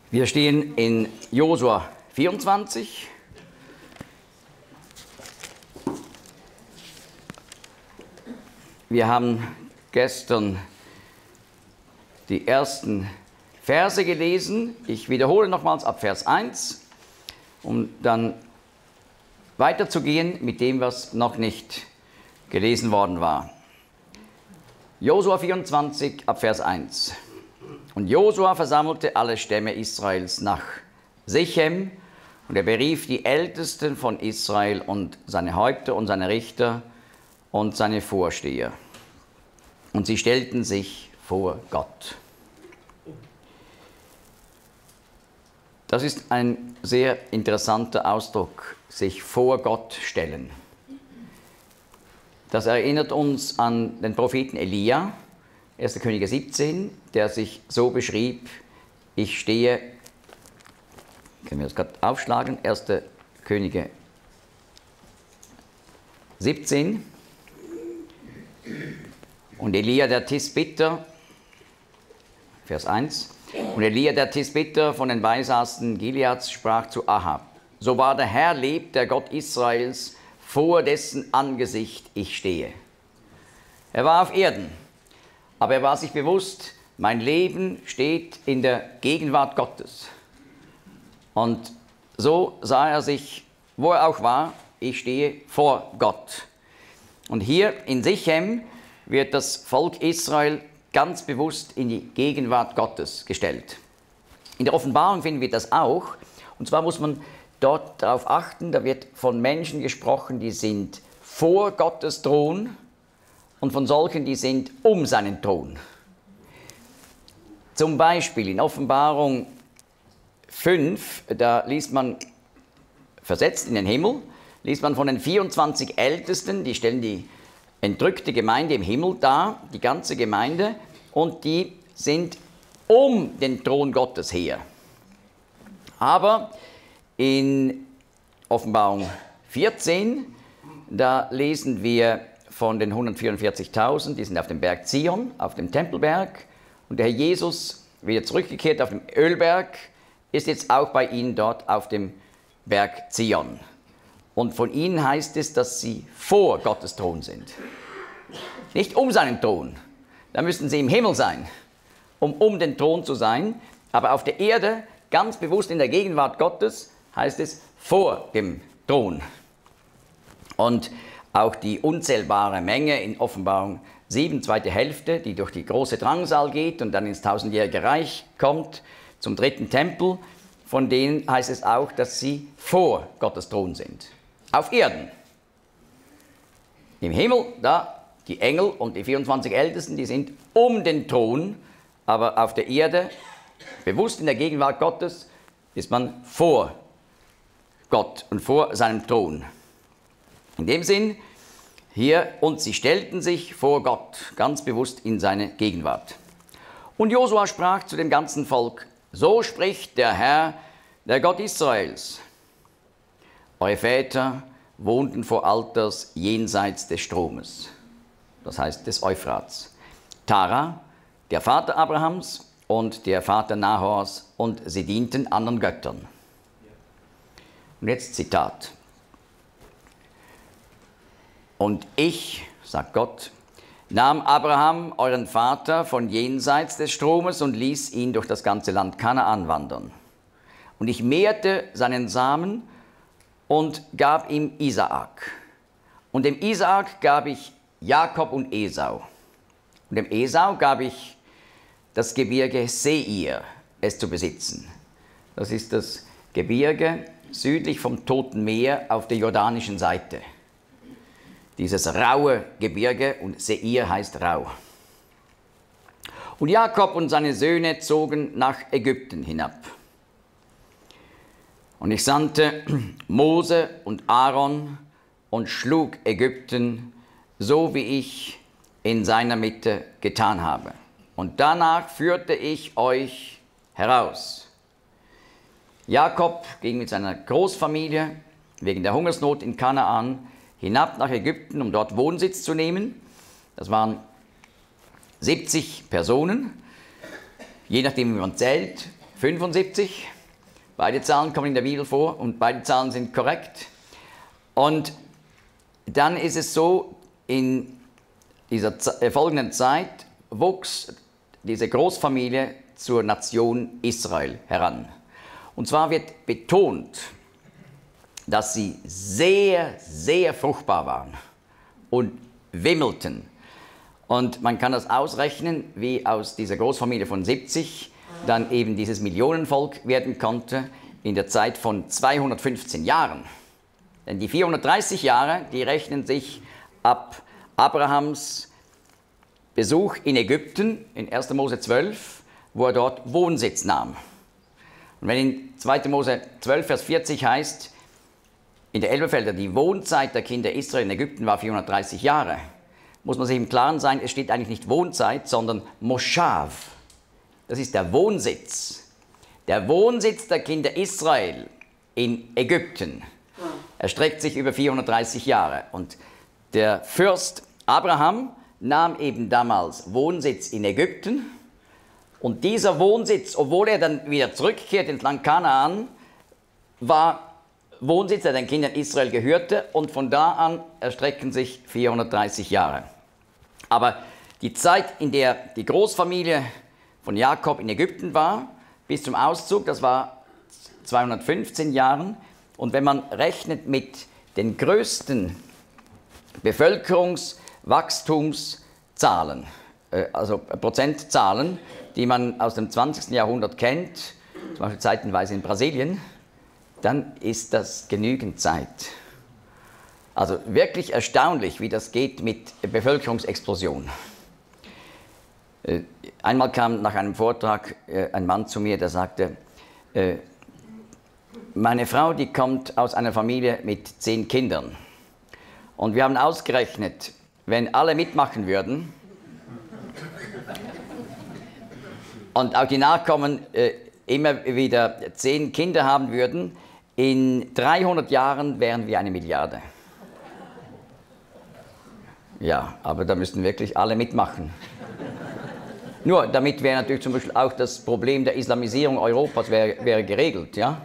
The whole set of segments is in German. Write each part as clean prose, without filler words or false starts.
Wir stehen in Josua 24. Wir haben gestern die ersten Verse gelesen. Ich wiederhole nochmals ab Vers 1, um dann weiterzugehen mit dem, was noch nicht gelesen worden war. Josua 24 ab Vers 1. Und Josua versammelte alle Stämme Israels nach Sichem, und er berief die Ältesten von Israel und seine Häupter und seine Richter und seine Vorsteher. Und sie stellten sich vor Gott. Das ist ein sehr interessanter Ausdruck, sich vor Gott stellen. Das erinnert uns an den Propheten Elia, 1. Könige 17, der sich so beschrieb: Ich stehe, können wir das gerade aufschlagen, 1. Könige 17. Und Elia der Tisbiter, Vers 1, und Elia der Tisbiter von den Beisaßen Gileads sprach zu Ahab: So wahr der Herr lebt, der Gott Israels, vor dessen Angesicht ich stehe. Er war auf Erden, aber er war sich bewusst, mein Leben steht in der Gegenwart Gottes. Und so sah er sich, wo er auch war: Ich stehe vor Gott. Und hier in Sichem wird das Volk Israel ganz bewusst in die Gegenwart Gottes gestellt. In der Offenbarung finden wir das auch. Und zwar muss man dort darauf achten, da wird von Menschen gesprochen, die sind vor Gottes Thron, und von solchen, die sind um seinen Thron. Zum Beispiel in Offenbarung 5, da liest man, versetzt in den Himmel, liest man von den 24 Ältesten, die stellen die entrückte Gemeinde im Himmel dar, die ganze Gemeinde, und die sind um den Thron Gottes her. Aber in Offenbarung 14, da lesen wir von den 144.000, die sind auf dem Berg Zion, auf dem Tempelberg, und der Herr Jesus, wieder zurückgekehrt auf dem Ölberg, ist jetzt auch bei ihnen dort auf dem Berg Zion. Und von ihnen heißt es, dass sie vor Gottes Thron sind. Nicht um seinen Thron. Da müssten sie im Himmel sein, um den Thron zu sein. Aber auf der Erde, ganz bewusst in der Gegenwart Gottes, heißt es vor dem Thron. Und auch die unzählbare Menge in Offenbarung 7, zweite Hälfte, die durch die große Drangsal geht und dann ins tausendjährige Reich kommt, zum dritten Tempel, von denen heißt es auch, dass sie vor Gottes Thron sind. Auf Erden. Im Himmel, da die Engel und die 24 Ältesten, die sind um den Thron, aber auf der Erde, bewusst in der Gegenwart Gottes, ist man vor Gott und vor seinem Thron. In dem Sinn, hier, und sie stellten sich vor Gott, ganz bewusst in seine Gegenwart. Und Josua sprach zu dem ganzen Volk: So spricht der Herr, der Gott Israels. Eure Väter wohnten vor Alters jenseits des Stromes, das heißt des Euphrats. Tara, der Vater Abrahams und der Vater Nahors, und sie dienten anderen Göttern. Und jetzt Zitat. Und ich, sagt Gott, nahm Abraham, euren Vater, von jenseits des Stromes und ließ ihn durch das ganze Land Kanaan wandern. Und ich mehrte seinen Samen und gab ihm Isaak. Und dem Isaak gab ich Jakob und Esau. Und dem Esau gab ich das Gebirge Seir, es zu besitzen. Das ist das Gebirge südlich vom Toten Meer auf der jordanischen Seite. Dieses raue Gebirge, und Seir heißt rau. Und Jakob und seine Söhne zogen nach Ägypten hinab. Und ich sandte Mose und Aaron und schlug Ägypten, so wie ich in seiner Mitte getan habe. Und danach führte ich euch heraus. Jakob ging mit seiner Großfamilie wegen der Hungersnot in Kanaan hinab nach Ägypten, um dort Wohnsitz zu nehmen. Das waren 70 Personen, je nachdem wie man zählt, 75. Beide Zahlen kommen in der Bibel vor und beide Zahlen sind korrekt. Und dann ist es so, in dieser folgenden Zeit wuchs diese Großfamilie zur Nation Israel heran. Und zwar wird betont, dass sie sehr, sehr fruchtbar waren und wimmelten. Und man kann das ausrechnen, wie aus dieser Großfamilie von 70 dann eben dieses Millionenvolk werden konnte in der Zeit von 215 Jahren. Denn die 430 Jahre, die rechnen sich ab Abrahams Besuch in Ägypten, in 1. Mose 12, wo er dort Wohnsitz nahm. Und wenn in 2. Mose 12, Vers 40 heißt, in der Elberfelder, die Wohnzeit der Kinder Israel in Ägypten war 430 Jahre, muss man sich im Klaren sein, es steht eigentlich nicht Wohnzeit, sondern Moschav. Das ist der Wohnsitz. Der Wohnsitz der Kinder Israel in Ägypten erstreckt sich über 430 Jahre. Und der Fürst Abraham nahm eben damals Wohnsitz in Ägypten. Und dieser Wohnsitz, obwohl er dann wieder zurückkehrt ins Land Kanaan, war Wohnsitz, der den Kindern Israel gehörte. Und von da an erstrecken sich 430 Jahre. Aber die Zeit, in der die Großfamilie von Jakob in Ägypten war, bis zum Auszug, das war 215 Jahren. Und wenn man rechnet mit den größten Bevölkerungswachstumszahlen, also Prozentzahlen, die man aus dem 20. Jahrhundert kennt, zum Beispiel zeitenweise in Brasilien, dann ist das genügend Zeit. Also wirklich erstaunlich, wie das geht mit Bevölkerungsexplosion. Einmal kam nach einem Vortrag ein Mann zu mir, der sagte, meine Frau, die kommt aus einer Familie mit 10 Kindern. Und wir haben ausgerechnet, wenn alle mitmachen würden und auch die Nachkommen immer wieder 10 Kinder haben würden, in 300 Jahren wären wir 1 Milliarde. Ja, aber da müssten wirklich alle mitmachen. Nur damit wäre natürlich zum Beispiel auch das Problem der Islamisierung Europas wäre geregelt, ja?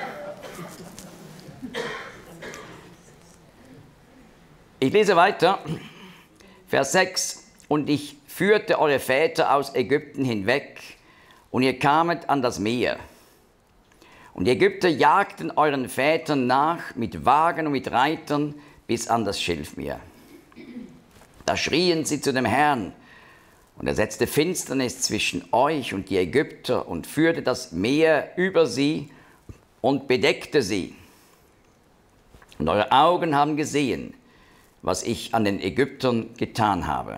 Ich lese weiter, Vers 6. Und ich führte eure Väter aus Ägypten hinweg, und ihr kamet an das Meer. Und die Ägypter jagten euren Vätern nach mit Wagen und mit Reitern bis an das Schilfmeer. Da schrien sie zu dem Herrn, und er setzte Finsternis zwischen euch und die Ägypter und führte das Meer über sie und bedeckte sie. Und eure Augen haben gesehen, was ich an den Ägyptern getan habe.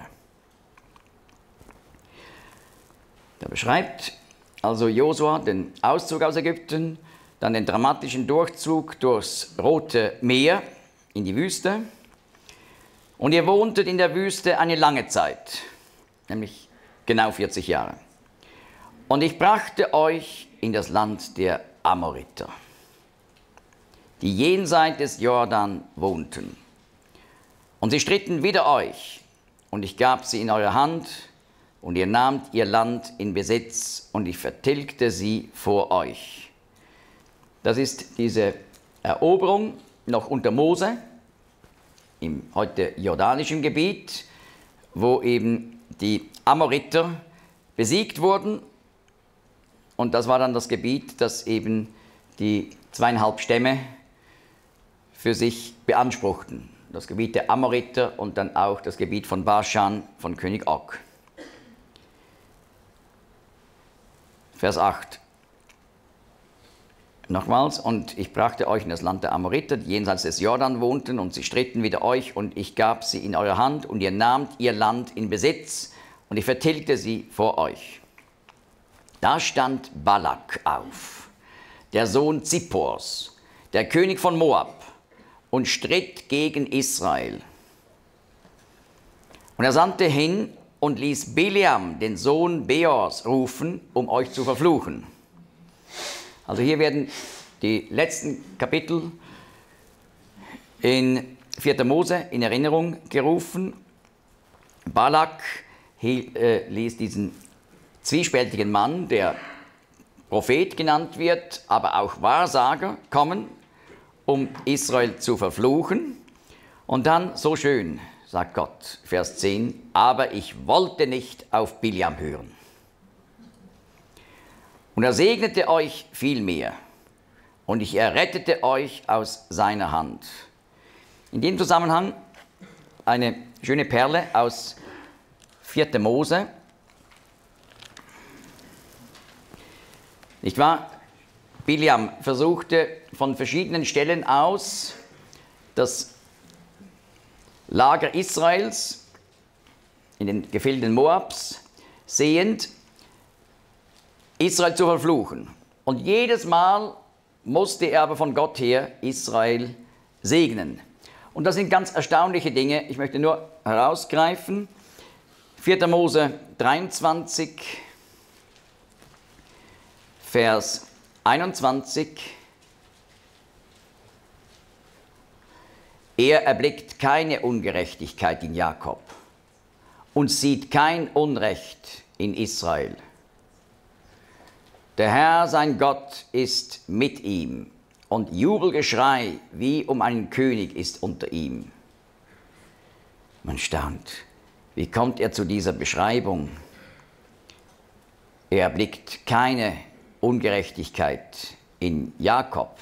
Da beschreibt also Josua den Auszug aus Ägypten, dann den dramatischen Durchzug durchs Rote Meer in die Wüste. Und ihr wohntet in der Wüste eine lange Zeit, nämlich genau 40 Jahre. Und ich brachte euch in das Land der Amoriter, die jenseits des Jordan wohnten. Und sie stritten wider euch, und ich gab sie in eure Hand, und ihr nahmt ihr Land in Besitz, und ich vertilgte sie vor euch. Das ist diese Eroberung noch unter Mose, im heute jordanischen Gebiet, wo eben die Amoriter besiegt wurden. Und das war dann das Gebiet, das eben die 2,5 Stämme für sich beanspruchten. Das Gebiet der Amoriter und dann auch das Gebiet von Baschan von König Og. Vers 8. Nochmals, und ich brachte euch in das Land der Amoriter, die jenseits des Jordan wohnten, und sie stritten wider euch, und ich gab sie in eure Hand, und ihr nahmt ihr Land in Besitz, und ich vertilgte sie vor euch. Da stand Balak auf, der Sohn Zippors, der König von Moab, und stritt gegen Israel. Und er sandte hin und ließ Bileam, den Sohn Beors, rufen, um euch zu verfluchen. Also hier werden die letzten Kapitel in 4. Mose in Erinnerung gerufen. Balak ließ diesen zwiespältigen Mann, der Prophet genannt wird, aber auch Wahrsager kommen, um Israel zu verfluchen. Und dann, so schön, sagt Gott, Vers 10, aber ich wollte nicht auf Biljam hören. Und er segnete euch vielmehr, und ich errettete euch aus seiner Hand. In dem Zusammenhang eine schöne Perle aus 4. Mose. Nicht wahr? Biljam versuchte von verschiedenen Stellen aus, das Lager Israels in den Gefilden Moabs sehend, Israel zu verfluchen. Und jedes Mal musste er aber von Gott her Israel segnen. Und das sind ganz erstaunliche Dinge. Ich möchte nur herausgreifen. 4. Mose 23, Vers 21. Er erblickt keine Ungerechtigkeit in Jakob und sieht kein Unrecht in Israel. Der Herr, sein Gott, ist mit ihm, und Jubelgeschrei wie um einen König ist unter ihm. Man staunt. Wie kommt er zu dieser Beschreibung? Er erblickt keine Ungerechtigkeit in Jakob.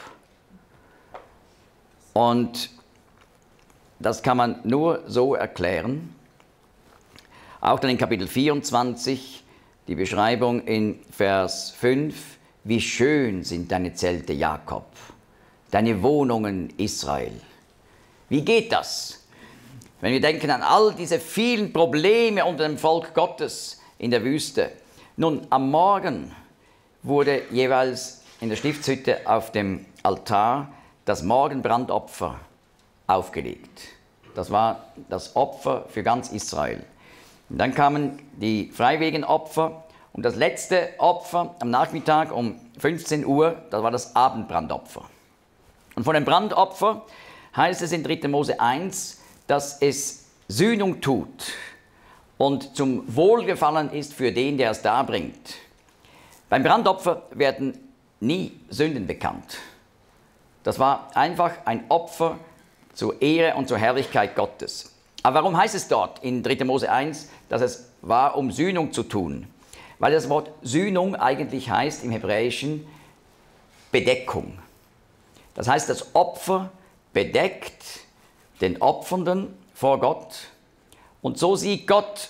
Und das kann man nur so erklären. Auch dann in Kapitel 24, die Beschreibung in Vers 5, wie schön sind deine Zelte, Jakob, deine Wohnungen, Israel. Wie geht das? Wenn wir denken an all diese vielen Probleme unter dem Volk Gottes in der Wüste. Nun, am Morgen wurde jeweils in der Stiftshütte auf dem Altar das Morgenbrandopfer aufgelegt. Das war das Opfer für ganz Israel. Und dann kamen die freiwilligen Opfer und das letzte Opfer am Nachmittag um 15 Uhr, das war das Abendbrandopfer. Und von dem Brandopfer heißt es in 3. Mose 1, dass es Sühnung tut und zum Wohlgefallen ist für den, der es darbringt. Beim Brandopfer werden nie Sünden bekannt. Das war einfach ein Opfer zur Ehre und zur Herrlichkeit Gottes. Aber warum heißt es dort in 3. Mose 1, dass es war, um Sühnung zu tun? Weil das Wort Sühnung eigentlich heißt im Hebräischen Bedeckung. Das heißt, das Opfer bedeckt den Opfernden vor Gott. Und so sieht Gott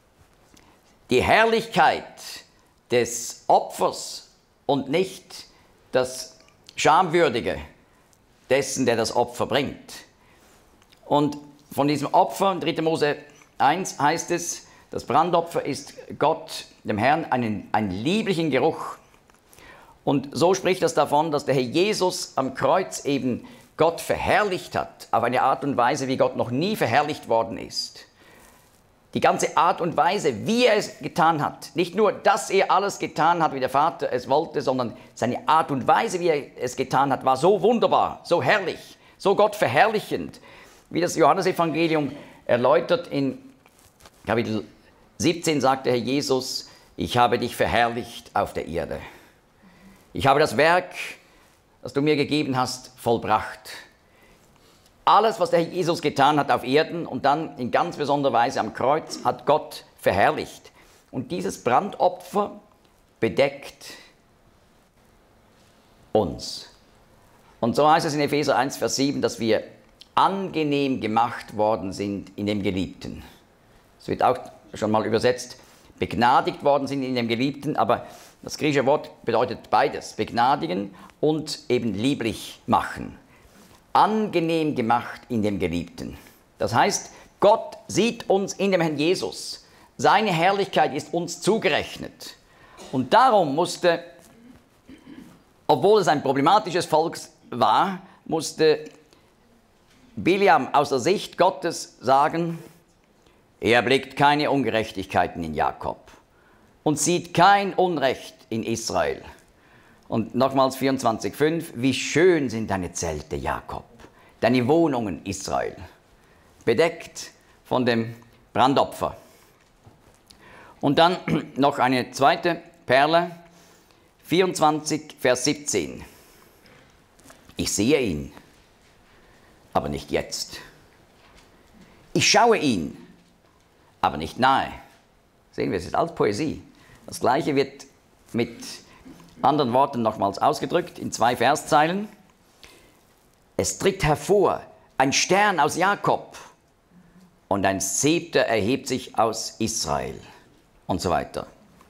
die Herrlichkeit des Opfers und nicht das Schamwürdige dessen, der das Opfer bringt. Und von diesem Opfer, in 3. Mose 1 heißt es, das Brandopfer ist Gott, dem Herrn, einen lieblichen Geruch. Und so spricht das davon, dass der Herr Jesus am Kreuz eben Gott verherrlicht hat, auf eine Art und Weise, wie Gott noch nie verherrlicht worden ist. Die ganze Art und Weise, wie er es getan hat, nicht nur, dass er alles getan hat, wie der Vater es wollte, sondern seine Art und Weise, wie er es getan hat, war so wunderbar, so herrlich, so Gott verherrlichend, wie das Johannesevangelium erläutert in Kapitel 17 sagt der Herr Jesus, ich habe dich verherrlicht auf der Erde. Ich habe das Werk, das du mir gegeben hast, vollbracht. Alles, was der Herr Jesus getan hat auf Erden und dann in ganz besonderer Weise am Kreuz, hat Gott verherrlicht. Und dieses Brandopfer bedeckt uns. Und so heißt es in Epheser 1, Vers 7, dass wir angenehm gemacht worden sind in dem Geliebten. Es wird auch schon mal übersetzt, begnadigt worden sind in dem Geliebten, aber das griechische Wort bedeutet beides, begnadigen und eben lieblich machen. Angenehm gemacht in dem Geliebten. Das heißt, Gott sieht uns in dem Herrn Jesus. Seine Herrlichkeit ist uns zugerechnet. Und darum musste, obwohl es ein problematisches Volk war, musste Biljam aus der Sicht Gottes sagen, er erblickt keine Ungerechtigkeiten in Jakob und sieht kein Unrecht in Israel. Und nochmals 24,5, wie schön sind deine Zelte, Jakob, deine Wohnungen, Israel, bedeckt von dem Brandopfer. Und dann noch eine zweite Perle, 24, Vers 17. Ich sehe ihn, aber nicht jetzt. Ich schaue ihn, aber nicht nahe. Sehen wir, es ist alles Poesie. Das Gleiche wird mit anderen Worten nochmals ausgedrückt in 2 Verszeilen. Es tritt hervor ein Stern aus Jakob und ein Zepter erhebt sich aus Israel und so weiter.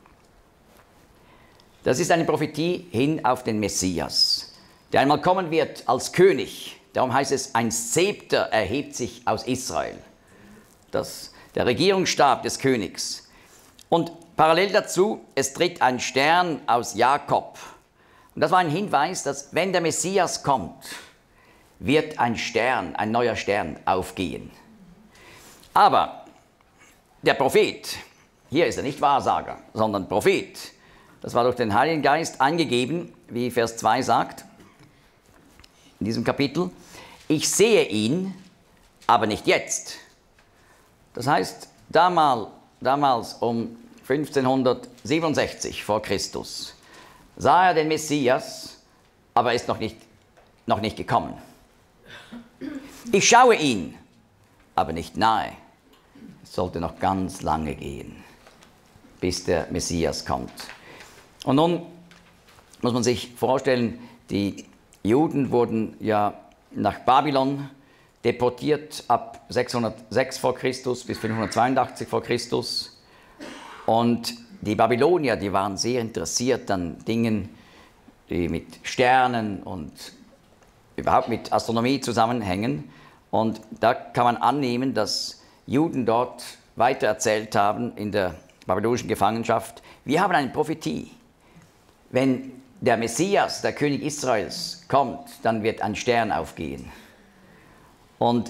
Das ist eine Prophetie hin auf den Messias, der einmal kommen wird als König. Darum heißt es, ein Zepter erhebt sich aus Israel. Der Regierungsstab des Königs. Und parallel dazu, es tritt ein Stern aus Jakob. Und das war ein Hinweis, dass wenn der Messias kommt, wird ein Stern, ein neuer Stern aufgehen. Aber der Prophet, hier ist er nicht Wahrsager, sondern Prophet, das war durch den Heiligen Geist eingegeben, wie Vers 2 sagt, in diesem Kapitel, ich sehe ihn, aber nicht jetzt. Das heißt, damals um 1567 vor Christus sah er den Messias, aber er ist noch nicht gekommen. Ich schaue ihn, aber nicht nahe. Es sollte noch ganz lange gehen, bis der Messias kommt. Und nun muss man sich vorstellen, die Juden wurden ja nach Babylon deportiert ab 606 vor Christus bis 582 vor Christus. Und die Babylonier, die waren sehr interessiert an Dingen, die mit Sternen und überhaupt mit Astronomie zusammenhängen. Und da kann man annehmen, dass Juden dort weitererzählt haben in der babylonischen Gefangenschaft. Wir haben eine Prophetie. Wenn der Messias, der König Israels, kommt, dann wird ein Stern aufgehen. Und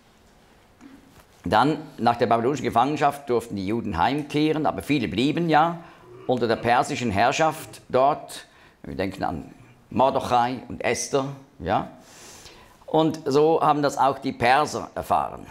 dann, nach der babylonischen Gefangenschaft, durften die Juden heimkehren, aber viele blieben ja unter der persischen Herrschaft dort. Wir denken an Mordechai und Esther, ja. Und so haben das auch die Perser erfahren.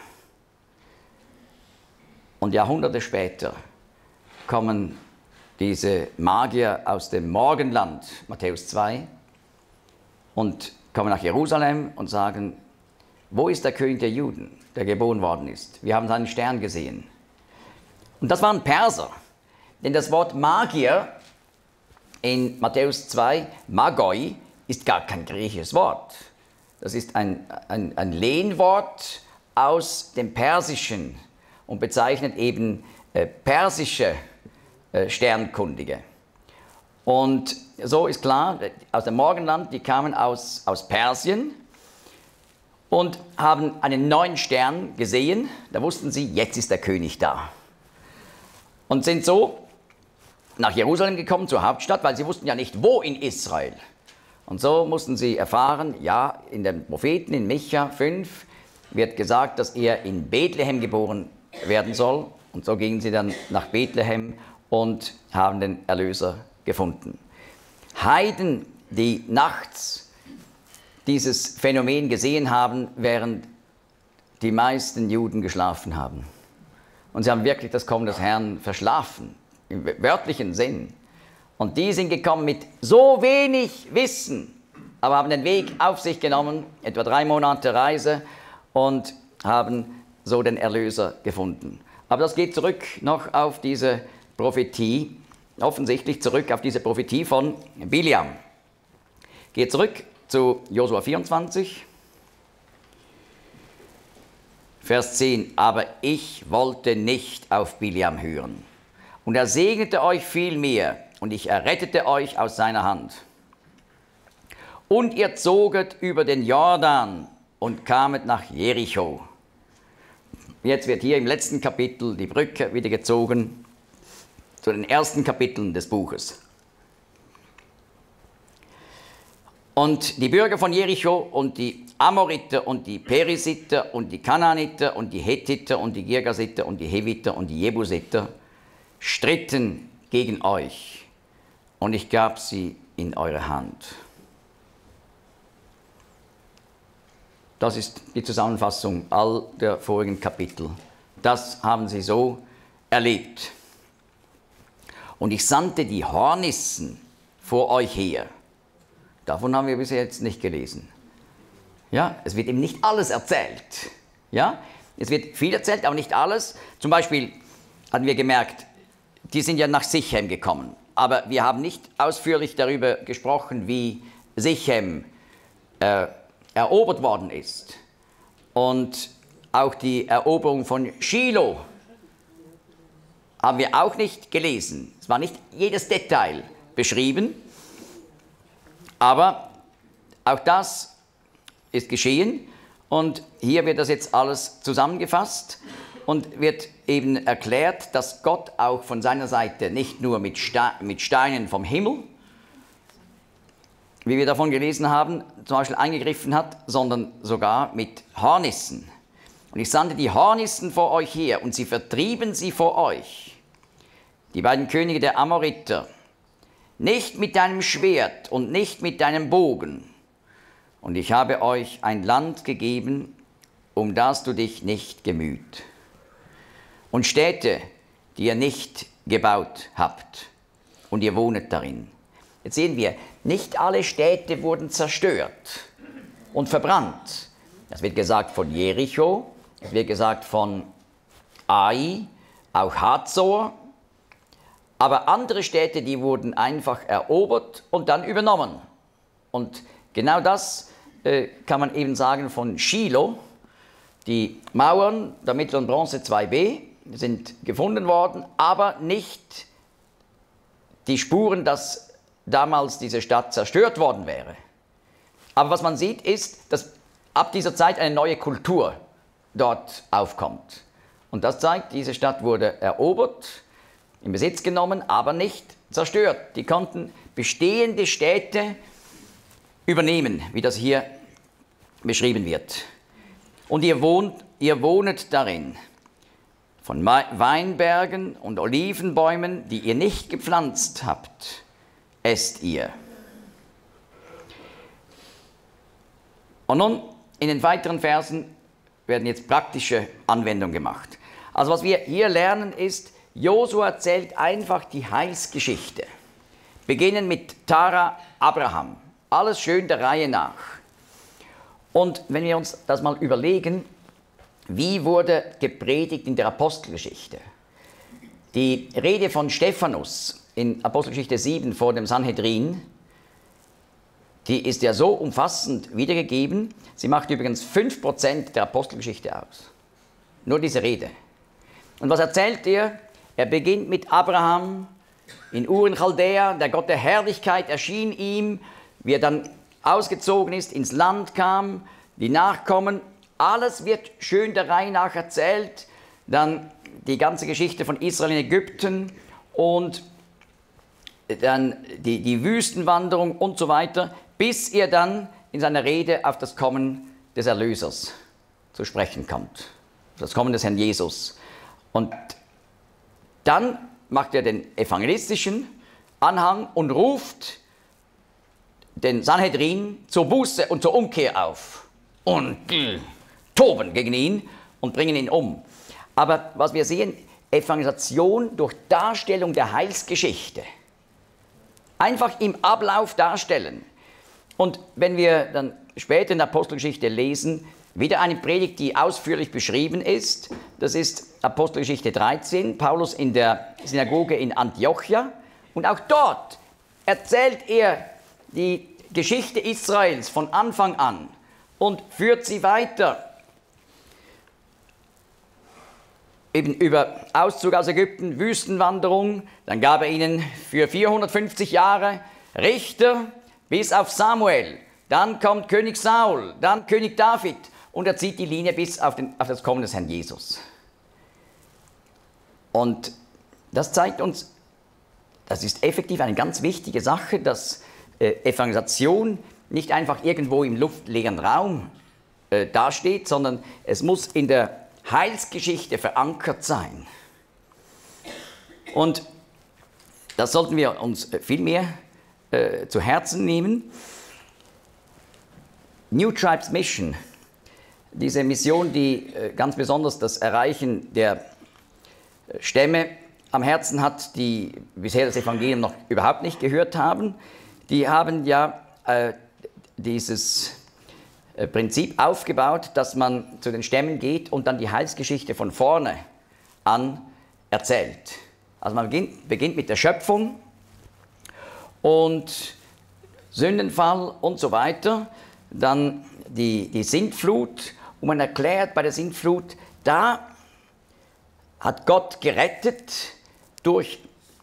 Und Jahrhunderte später kommen diese Magier aus dem Morgenland, Matthäus 2, und kommen nach Jerusalem und sagen, wo ist der König der Juden, der geboren worden ist? Wir haben seinen Stern gesehen. Und das waren Perser, denn das Wort Magier in Matthäus 2, Magoi, ist gar kein griechisches Wort. Das ist ein Lehnwort aus dem Persischen und bezeichnet eben persische Sternkundige. Und so ist klar, aus dem Morgenland, die kamen aus Persien und haben einen neuen Stern gesehen. Da wussten sie, jetzt ist der König da. Und sind so nach Jerusalem gekommen, zur Hauptstadt, weil sie wussten ja nicht, wo in Israel. Und so mussten sie erfahren, ja, in den Propheten, in Micha 5, wird gesagt, dass er in Bethlehem geboren werden soll. Und so gingen sie dann nach Bethlehem und haben den Erlöser gefunden. Heiden, die nachts dieses Phänomen gesehen haben, während die meisten Juden geschlafen haben. Und sie haben wirklich das Kommen des Herrn verschlafen, im wörtlichen Sinn. Und die sind gekommen mit so wenig Wissen, aber haben den Weg auf sich genommen, etwa 3 Monate Reise, und haben so den Erlöser gefunden. Aber das geht zurück noch auf diese Prophetie, offensichtlich zurück auf diese Prophetie von Biliam. Geht zurück zu Josua 24, Vers 10. Aber ich wollte nicht auf Biliam hören. Und er segnete euch vielmehr, und ich errettete euch aus seiner Hand. Und ihr zoget über den Jordan und kamet nach Jericho. Jetzt wird hier im letzten Kapitel die Brücke wieder gezogen zu den ersten Kapiteln des Buches. Und die Bürger von Jericho und die Amoriter und die Perisiter und die Kanaaniter und die Hethiter und die Girgasiter und die Heviter und die Jebusiter stritten gegen euch, und ich gab sie in eure Hand. Das ist die Zusammenfassung all der vorigen Kapitel. Das haben sie so erlebt. Und ich sandte die Hornissen vor euch her. Davon haben wir bis jetzt nicht gelesen. Ja, es wird eben nicht alles erzählt. Ja, es wird viel erzählt, aber nicht alles. Zum Beispiel hatten wir gemerkt, die sind ja nach Sichem gekommen. Aber wir haben nicht ausführlich darüber gesprochen, wie Sichem erobert worden ist. Und auch die Eroberung von Shiloh haben wir auch nicht gelesen. Es war nicht jedes Detail beschrieben, aber auch das ist geschehen. Und hier wird das jetzt alles zusammengefasst und wird eben erklärt, dass Gott auch von seiner Seite nicht nur mit Steinen vom Himmel, wie wir davon gelesen haben, zum Beispiel eingegriffen hat, sondern sogar mit Hornissen. Und ich sandte die Hornissen vor euch her, und sie vertrieben sie vor euch, die beiden Könige der Amoriter, nicht mit deinem Schwert und nicht mit deinem Bogen. Und ich habe euch ein Land gegeben, um das du dich nicht gemüht. Und Städte, die ihr nicht gebaut habt, und ihr wohnet darin. Jetzt sehen wir, nicht alle Städte wurden zerstört und verbrannt. Das wird gesagt von Jericho, es wird gesagt von Ai, auch Hazor. Aber andere Städte, die wurden einfach erobert und dann übernommen. Und genau das kann man eben sagen von Shiloh. Die Mauern der mittleren Bronze 2b sind gefunden worden, aber nicht die Spuren, dass damals diese Stadt zerstört worden wäre. Aber was man sieht, ist, dass ab dieser Zeit eine neue Kultur dort aufkommt. Und das zeigt, diese Stadt wurde erobert, in Besitz genommen, aber nicht zerstört. Die konnten bestehende Städte übernehmen, wie das hier beschrieben wird. Und ihr wohnet darin. Von Weinbergen und Olivenbäumen, die ihr nicht gepflanzt habt, esst ihr. Und nun, in den weiteren Versen werden jetzt praktische Anwendungen gemacht. Also was wir hier lernen ist, Josua erzählt einfach die Heilsgeschichte. Beginnen mit Tara, Abraham. Alles schön der Reihe nach. Und wenn wir uns das mal überlegen, wie wurde gepredigt in der Apostelgeschichte? Die Rede von Stephanus in Apostelgeschichte 7 vor dem Sanhedrin, die ist ja so umfassend wiedergegeben. Sie macht übrigens 5% der Apostelgeschichte aus. Nur diese Rede. Und was erzählt er? Er beginnt mit Abraham in Ur in Chaldea. Der Gott der Herrlichkeit erschien ihm, wie er dann ausgezogen ist, ins Land kam, die Nachkommen. Alles wird schön der Reihe nach erzählt. Dann die ganze Geschichte von Israel in Ägypten und dann die Wüstenwanderung und so weiter, bis er dann in seiner Rede auf das Kommen des Erlösers zu sprechen kommt. Das Kommen des Herrn Jesus. Und dann macht er den evangelistischen Anhang und ruft den Sanhedrin zur Buße und zur Umkehr auf. Und toben gegen ihn und bringen ihn um. Aber was wir sehen, Evangelisation durch Darstellung der Heilsgeschichte. Einfach im Ablauf darstellen. Und wenn wir dann später in der Apostelgeschichte lesen, wieder eine Predigt, die ausführlich beschrieben ist, das ist Apostelgeschichte 13, Paulus in der Synagoge in Antiochia. Und auch dort erzählt er die Geschichte Israels von Anfang an und führt sie weiter. Eben über Auszug aus Ägypten, Wüstenwanderung, dann gab er ihnen für 450 Jahre Richter bis auf Samuel, dann kommt König Saul, dann König David und er zieht die Linie bis auf das Kommen des Herrn Jesus. Und das zeigt uns, das ist effektiv eine ganz wichtige Sache, dass Evangelisation nicht einfach irgendwo im luftleeren Raum dasteht, sondern es muss in der Heilsgeschichte verankert sein. Und das sollten wir uns viel mehr zu Herzen nehmen. New Tribes Mission, diese Mission, die ganz besonders das Erreichen der Stämme am Herzen hat, die bisher das Evangelium noch überhaupt nicht gehört haben, die haben ja dieses Prinzip aufgebaut, dass man zu den Stämmen geht und dann die Heilsgeschichte von vorne an erzählt. Also man beginnt mit der Schöpfung und Sündenfall und so weiter, dann die Sintflut, und man erklärt bei der Sintflut, da hat Gott gerettet durch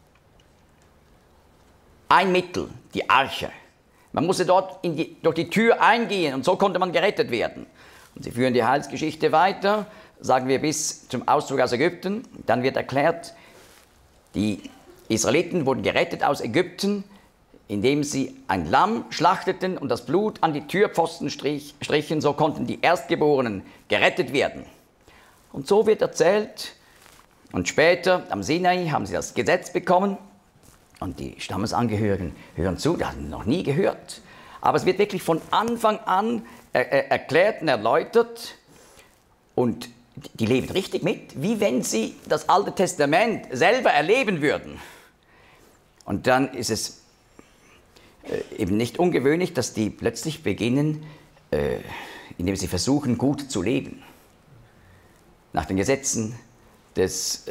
ein Mittel, die Arche. Man musste dort durch die Tür eingehen und so konnte man gerettet werden. Und sie führen die Heilsgeschichte weiter, sagen wir bis zum Auszug aus Ägypten. Dann wird erklärt, die Israeliten wurden gerettet aus Ägypten, indem sie ein Lamm schlachteten und das Blut an die Türpfosten strichen. So konnten die Erstgeborenen gerettet werden. Und so wird erzählt, und später am Sinai haben sie das Gesetz bekommen. Und die Stammesangehörigen hören zu, die haben noch nie gehört. Aber es wird wirklich von Anfang an erklärt und erläutert. Und die leben richtig mit, wie wenn sie das Alte Testament selber erleben würden. Und dann ist es eben nicht ungewöhnlich, dass die plötzlich beginnen, indem sie versuchen, gut zu leben. Nach den Gesetzen des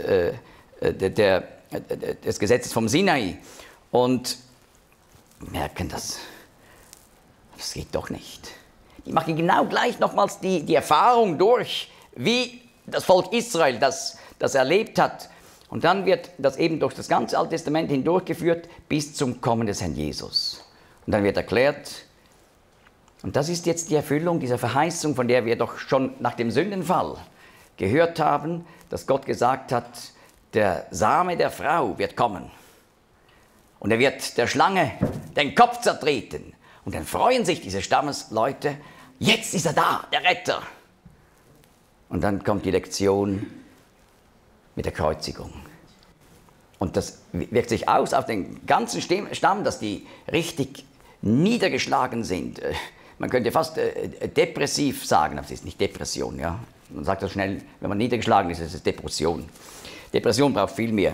Gesetzes vom Sinai, und merken, das geht doch nicht. Die machen genau gleich nochmals die Erfahrung durch, wie das Volk Israel das erlebt hat. Und dann wird das eben durch das ganze Alte Testament hindurchgeführt bis zum Kommen des Herrn Jesus. Und dann wird erklärt, und das ist jetzt die Erfüllung dieser Verheißung, von der wir doch schon nach dem Sündenfall gehört haben, dass Gott gesagt hat, der Same der Frau wird kommen und er wird der Schlange den Kopf zertreten. Und dann freuen sich diese Stammesleute, jetzt ist er da, der Retter. Und dann kommt die Lektion mit der Kreuzigung. Und das wirkt sich aus auf den ganzen Stamm, dass die richtig niedergeschlagen sind. Man könnte fast depressiv sagen, aber es ist nicht Depression. Ja? Man sagt das schnell, wenn man niedergeschlagen ist, ist es Depression. Depression braucht viel mehr.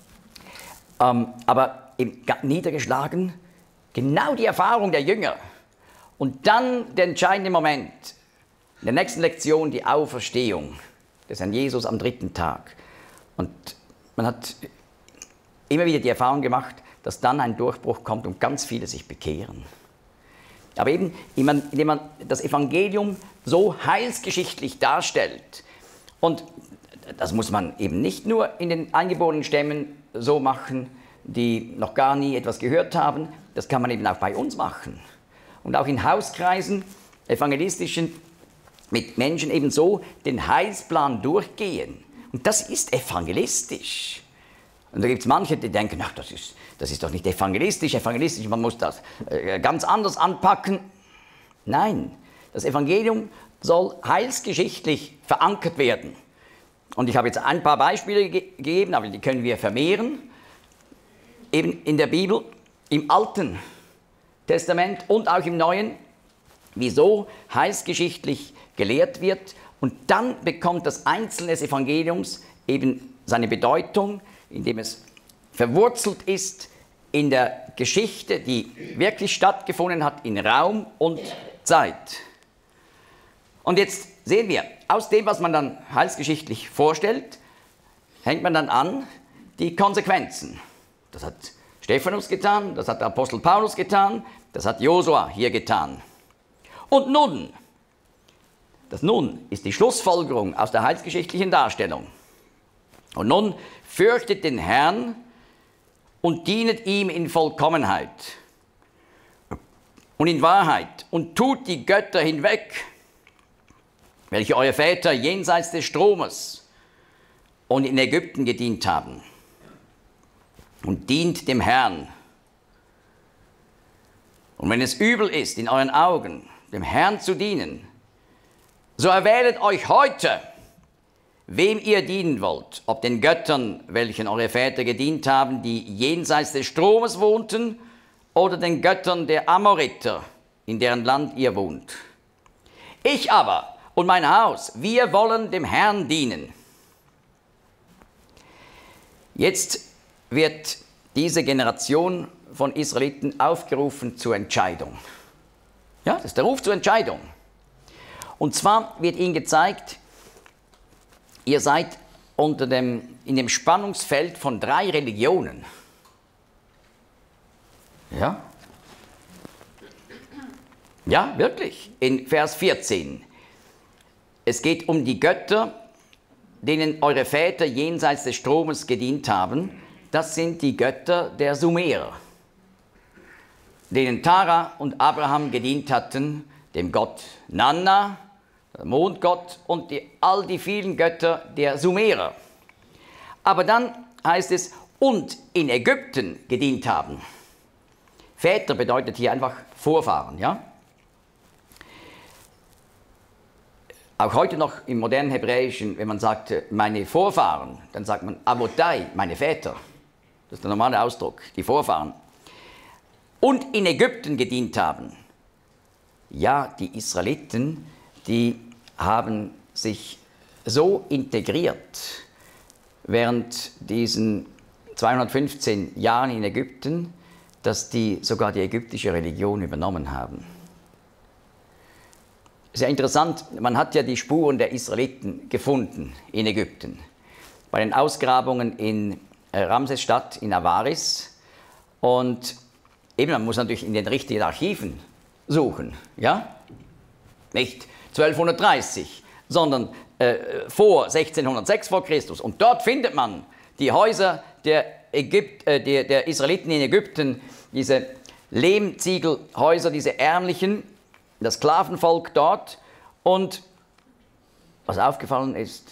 Aber eben niedergeschlagen, genau die Erfahrung der Jünger. Und dann der entscheidende Moment, in der nächsten Lektion die Auferstehung des Herrn Jesus am 3. Tag. Und man hat immer wieder die Erfahrung gemacht, dass dann ein Durchbruch kommt und ganz viele sich bekehren. Aber eben, indem man das Evangelium so heilsgeschichtlich darstellt. Und das muss man eben nicht nur in den eingeborenen Stämmen so machen, die noch gar nie etwas gehört haben. Das kann man eben auch bei uns machen. Und auch in Hauskreisen, evangelistischen, mit Menschen eben so den Heilsplan durchgehen. Und das ist evangelistisch. Und da gibt es manche, die denken, ach, das ist doch nicht evangelistisch, man muss das ganz anders anpacken. Nein, das Evangelium soll heilsgeschichtlich verankert werden. Und ich habe jetzt ein paar Beispiele gegeben, aber die können wir vermehren. Eben in der Bibel, im Alten Testament und auch im Neuen, wieso heilsgeschichtlich gelehrt wird. Und dann bekommt das Einzelne des Evangeliums eben seine Bedeutung, indem es verwurzelt ist in der Geschichte, die wirklich stattgefunden hat in Raum und Zeit. Und jetzt sehen wir, aus dem, was man dann heilsgeschichtlich vorstellt, hängt man dann an die Konsequenzen. Das hat Stephanus getan, das hat der Apostel Paulus getan, das hat Josua hier getan. Und nun, das Nun ist die Schlussfolgerung aus der heilsgeschichtlichen Darstellung. Und nun fürchtet den Herrn und dienet ihm in Vollkommenheit und in Wahrheit und tut die Götter hinweg, welche eure Väter jenseits des Stromes und in Ägypten gedient haben. Und dient dem Herrn. Und wenn es übel ist in euren Augen, dem Herrn zu dienen, so erwählet euch heute, wem ihr dienen wollt, ob den Göttern, welchen eure Väter gedient haben, die jenseits des Stromes wohnten, oder den Göttern der Amoriter, in deren Land ihr wohnt. Ich aber und mein Haus, wir wollen dem Herrn dienen. Jetzt wird diese Generation von Israeliten aufgerufen zur Entscheidung. Ja, das ist der Ruf zur Entscheidung. Und zwar wird ihnen gezeigt, ihr seid in dem Spannungsfeld von 3 Religionen. Ja? Ja, wirklich. In Vers 14. Es geht um die Götter, denen eure Väter jenseits des Stromes gedient haben. Das sind die Götter der Sumerer, denen Tara und Abraham gedient hatten, dem Gott Nanna, der Mondgott und all die vielen Götter der Sumerer. Aber dann heißt es, und in Ägypten gedient haben. Väter bedeutet hier einfach Vorfahren, ja? Auch heute noch im modernen Hebräischen, wenn man sagt, meine Vorfahren, dann sagt man Avotai, meine Väter. Das ist der normale Ausdruck, die Vorfahren. Und in Ägypten gedient haben. Ja, die Israeliten, die haben sich so integriert während diesen 215 Jahren in Ägypten, dass die sogar die ägyptische Religion übernommen haben. Sehr interessant, man hat ja die Spuren der Israeliten gefunden in Ägypten. Bei den Ausgrabungen in Ramsesstadt, in Avaris. Und eben, man muss natürlich in den richtigen Archiven suchen. Ja? Nicht 1230, sondern vor 1606 vor Christus. Und dort findet man die Häuser der Israeliten in Ägypten, diese Lehmziegelhäuser, diese ärmlichen, das Sklavenvolk dort. Und was aufgefallen ist,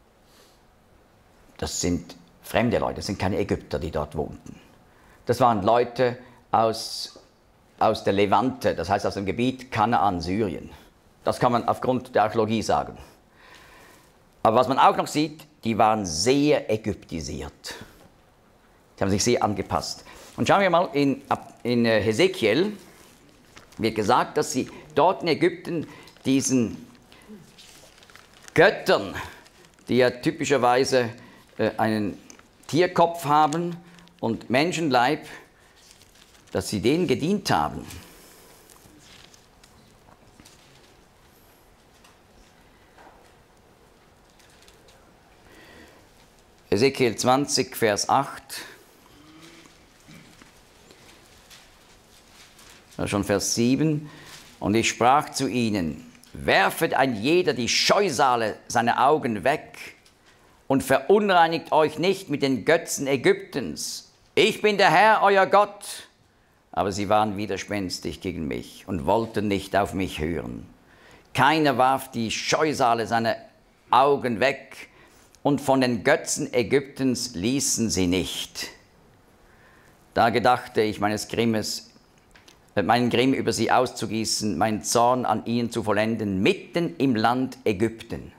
das sind fremde Leute, das sind keine Ägypter, die dort wohnten. Das waren Leute aus der Levante, das heißt aus dem Gebiet Kanaan, Syrien. Das kann man aufgrund der Archäologie sagen. Aber was man auch noch sieht, die waren sehr ägyptisiert. Die haben sich sehr angepasst. Und schauen wir mal, in Hesekiel wird gesagt, dass sie dort in Ägypten diesen Göttern, die ja typischerweise einen Tierkopf haben und Menschenleib, dass sie denen gedient haben. Hesekiel 20, Vers 8. Schon Vers 7. Und ich sprach zu ihnen, werfet ein jeder die Scheusale seiner Augen weg und verunreinigt euch nicht mit den Götzen Ägyptens. Ich bin der Herr, euer Gott. Aber sie waren widerspenstig gegen mich und wollten nicht auf mich hören. Keiner warf die Scheusale seiner Augen weg und von den Götzen Ägyptens ließen sie nicht. Da gedachte ich meinen Grimm über sie auszugießen, meinen Zorn an ihnen zu vollenden, mitten im Land Ägypten.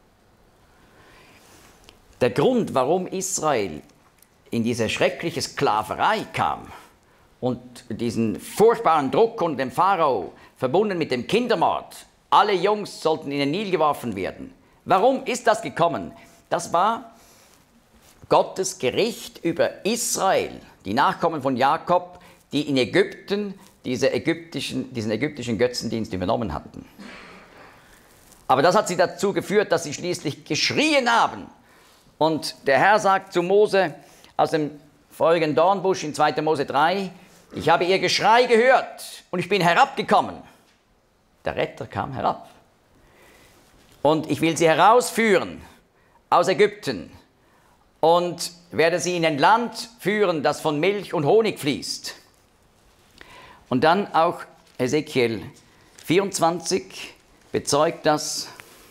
Der Grund, warum Israel in diese schreckliche Sklaverei kam und diesen furchtbaren Druck unter dem Pharao, verbunden mit dem Kindermord, alle Jungs sollten in den Nil geworfen werden. Warum ist das gekommen? Das war Gottes Gericht über Israel, die Nachkommen von Jakob, die in Ägypten diesen ägyptischen Götzendienst übernommen hatten. Aber das hat sie dazu geführt, dass sie schließlich geschrien haben. Und der Herr sagt zu Mose aus dem feurigen Dornbusch in 2. Mose 3, ich habe ihr Geschrei gehört und ich bin herabgekommen. Der Retter kam herab. Und ich will sie herausführen aus Ägypten und werde sie in ein Land führen, das von Milch und Honig fließt. Und dann auch Hesekiel 24 bezeugt das.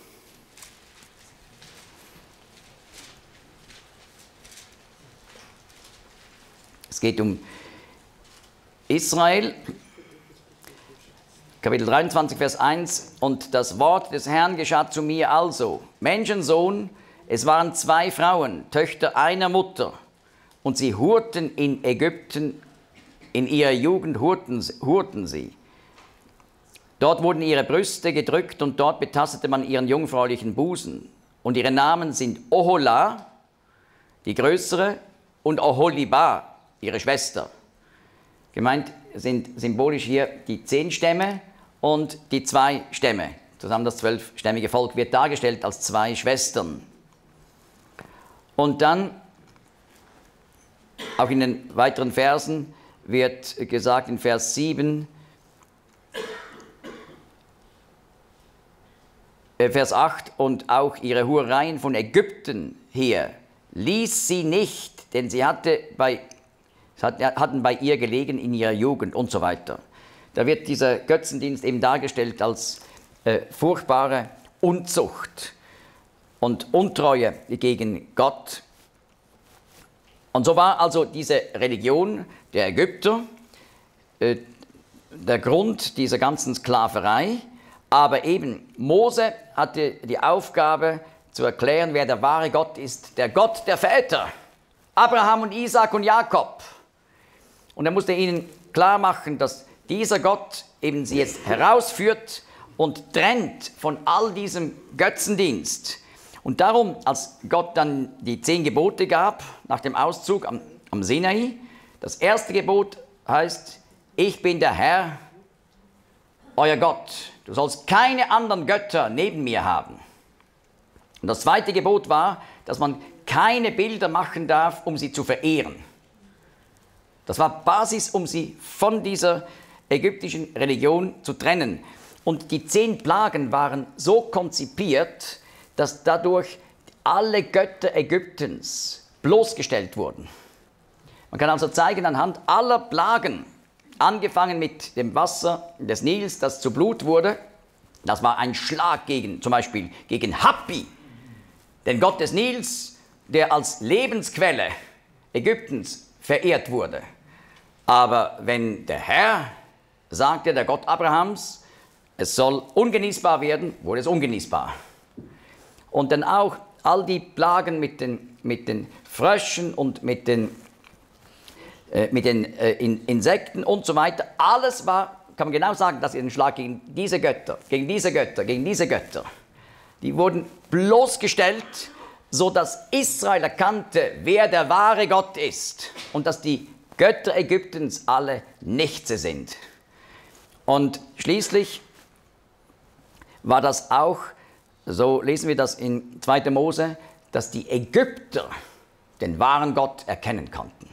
Es geht um Israel, Kapitel 23, Vers 1. Und das Wort des Herrn geschah zu mir also, Menschensohn, es waren 2 Frauen, Töchter einer Mutter, und sie hurten in Ägypten, in ihrer Jugend hurten sie. Dort wurden ihre Brüste gedrückt und dort betastete man ihren jungfräulichen Busen. Und ihre Namen sind Ohola, die größere, und Oholibah, ihre Schwester. Gemeint sind symbolisch hier die 10 Stämme und die 2 Stämme. Zusammen das 12-stämmige Volk wird dargestellt als 2 Schwestern. Und dann, auch in den weiteren Versen, wird gesagt in Vers 7, Vers 8, und auch ihre Hurereien von Ägypten her ließ sie nicht, denn sie hatten bei ihr gelegen in ihrer Jugend und so weiter. Da wird dieser Götzendienst eben dargestellt als furchtbare Unzucht und Untreue gegen Gott. Und so war also diese Religion der Ägypter der Grund dieser ganzen Sklaverei. Aber eben Mose hatte die Aufgabe zu erklären, wer der wahre Gott ist, der Gott der Väter, Abraham und Isaak und Jakob. Und er musste ihnen klar machen, dass dieser Gott eben sie jetzt herausführt und trennt von all diesem Götzendienst. Und darum, als Gott dann die 10 Gebote gab, nach dem Auszug am Sinai, das erste Gebot heißt, ich bin der Herr, euer Gott. Du sollst keine anderen Götter neben mir haben. Und das zweite Gebot war, dass man keine Bilder machen darf, um sie zu verehren. Das war Basis, um sie von dieser ägyptischen Religion zu trennen. Und die 10 Plagen waren so konzipiert, dass dadurch alle Götter Ägyptens bloßgestellt wurden. Man kann also zeigen, anhand aller Plagen, angefangen mit dem Wasser des Nils, das zu Blut wurde, das war ein Schlag gegen, zum Beispiel gegen Hapi, den Gott des Nils, der als Lebensquelle Ägyptens verehrt wurde. Aber wenn der Herr sagte, der Gott Abrahams, es soll ungenießbar werden, wurde es ungenießbar. Und dann auch all die Plagen mit den Fröschen und mit den Insekten und so weiter, alles war, kann man genau sagen, dass ein Schlag gegen diese Götter, gegen diese Götter, gegen diese Götter. Die wurden bloßgestellt, sodass Israel erkannte, wer der wahre Gott ist und dass die Götter Ägyptens alle Nichtse sind. Und schließlich war das auch, so lesen wir das in 2. Mose, dass die Ägypter den wahren Gott erkennen konnten.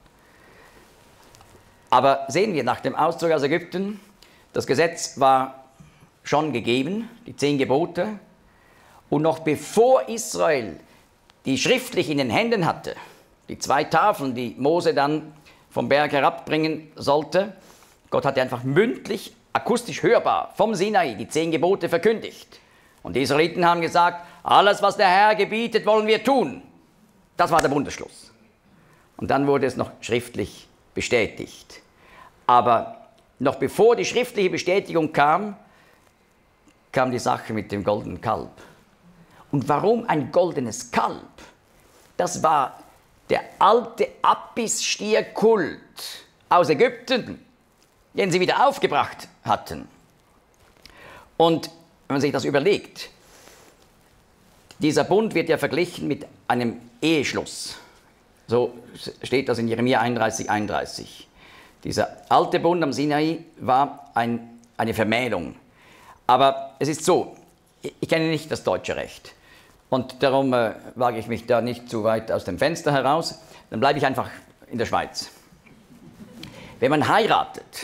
Aber sehen wir, nach dem Auszug aus Ägypten, das Gesetz war schon gegeben, die 10 Gebote, und noch bevor Israel die schriftlich in den Händen hatte, die 2 Tafeln, die Mose dann vom Berg herabbringen sollte, Gott hatte einfach mündlich, akustisch hörbar vom Sinai die 10 Gebote verkündigt. Und die Israeliten haben gesagt, alles, was der Herr gebietet, wollen wir tun. Das war der Bundesschluss. Und dann wurde es noch schriftlich bestätigt. Aber noch bevor die schriftliche Bestätigung kam, kam die Sache mit dem goldenen Kalb. Und warum ein goldenes Kalb? Das war der alte Apis-Stierkult aus Ägypten, den sie wieder aufgebracht hatten. Und wenn man sich das überlegt, dieser Bund wird ja verglichen mit einem Eheschluss. So steht das in Jeremia 31,31. Dieser alte Bund am Sinai war eine Vermählung. Aber es ist so, ich kenne nicht das deutsche Recht. Und darum wage ich mich da nicht zu weit aus dem Fenster heraus. Dann bleibe ich einfach in der Schweiz. Wenn man heiratet,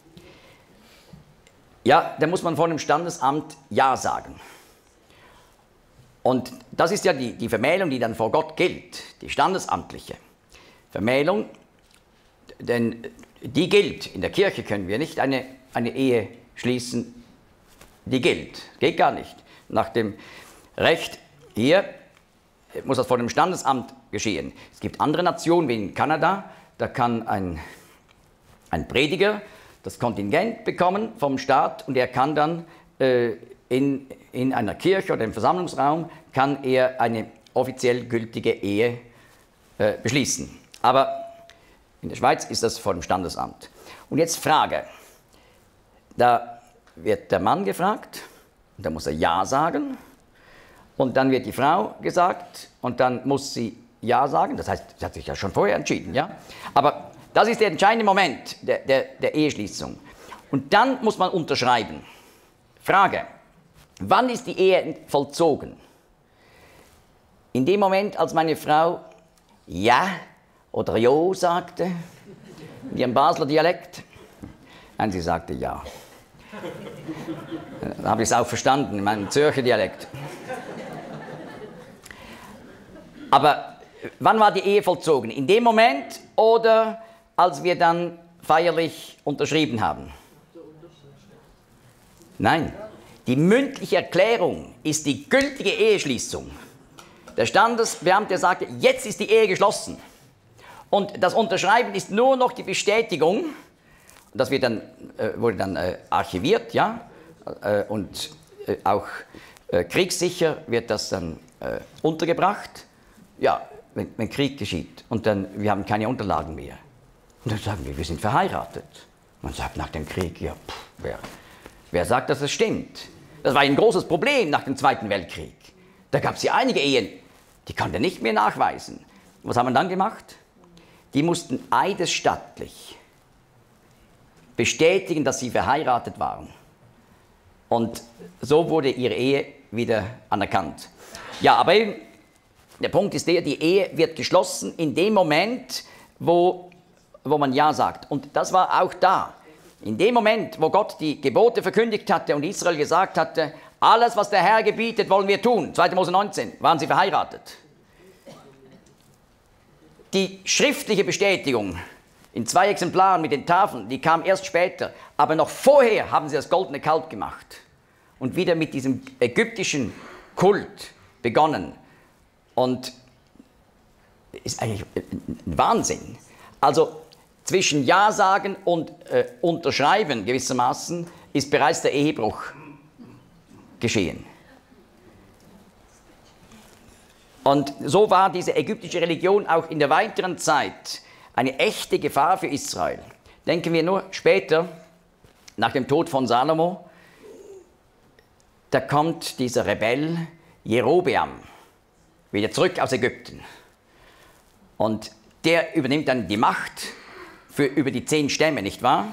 ja, dann muss man vor dem Standesamt Ja sagen. Und das ist ja die Vermählung, die dann vor Gott gilt, die standesamtliche Vermählung. Denn die gilt. In der Kirche können wir nicht eine Ehe schließen, die gilt. Geht gar nicht. Nach dem Recht hier muss das vor dem Standesamt geschehen. Es gibt andere Nationen, wie in Kanada, da kann ein Prediger das Kontingent bekommen vom Staat und er kann dann in einer Kirche oder im Versammlungsraum kann er eine offiziell gültige Ehe beschließen. Aber in der Schweiz ist das vor dem Standesamt. Und jetzt Frage, da wird der Mann gefragt, und da muss er Ja sagen, und dann wird die Frau gesagt, und dann muss sie Ja sagen. Das heißt, sie hat sich ja schon vorher entschieden. Ja? Aber das ist der entscheidende Moment der Eheschließung. Und dann muss man unterschreiben. Frage, wann ist die Ehe vollzogen? In dem Moment, als meine Frau Ja oder Jo sagte, in ihrem Basler Dialekt. Nein, sie sagte Ja. Dann habe ich es auch verstanden, in meinem Zürcher Dialekt. Aber wann war die Ehe vollzogen? In dem Moment oder als wir dann feierlich unterschrieben haben? Nein, die mündliche Erklärung ist die gültige Eheschließung. Der Standesbeamte sagte, jetzt ist die Ehe geschlossen. Und das Unterschreiben ist nur noch die Bestätigung, das wird dann, wurde dann archiviert, ja, und auch kriegssicher wird das dann untergebracht, ja, wenn Krieg geschieht und dann, wir haben keine Unterlagen mehr. Und dann sagen wir sind verheiratet. Man sagt nach dem Krieg, ja, wer sagt, dass es stimmt? Das war ein großes Problem nach dem Zweiten Weltkrieg. Da gab es ja einige Ehen, die konnte nicht mehr nachweisen. Was haben wir dann gemacht? Die mussten eidesstattlich bestätigen, dass sie verheiratet waren. Und so wurde ihre Ehe wieder anerkannt. Ja, aber eben, der Punkt ist der, die Ehe wird geschlossen in dem Moment, wo man Ja sagt. Und das war auch da. In dem Moment, wo Gott die Gebote verkündigt hatte und Israel gesagt hatte, alles, was der Herr gebietet, wollen wir tun. 2. Mose 19, waren sie verheiratet. Die schriftliche Bestätigung in 2 Exemplaren mit den Tafeln, die kam erst später. Aber noch vorher haben sie das goldene Kalb gemacht und wieder mit diesem ägyptischen Kult begonnen. Und ist eigentlich ein Wahnsinn. Also zwischen Ja sagen und Unterschreiben gewissermaßen ist bereits der Ehebruch geschehen. Und so war diese ägyptische Religion auch in der weiteren Zeit eine echte Gefahr für Israel. Denken wir nur später, nach dem Tod von Salomo, da kommt dieser Rebell Jerobeam wieder zurück aus Ägypten. Und der übernimmt dann die Macht über die 10 Stämme, nicht wahr?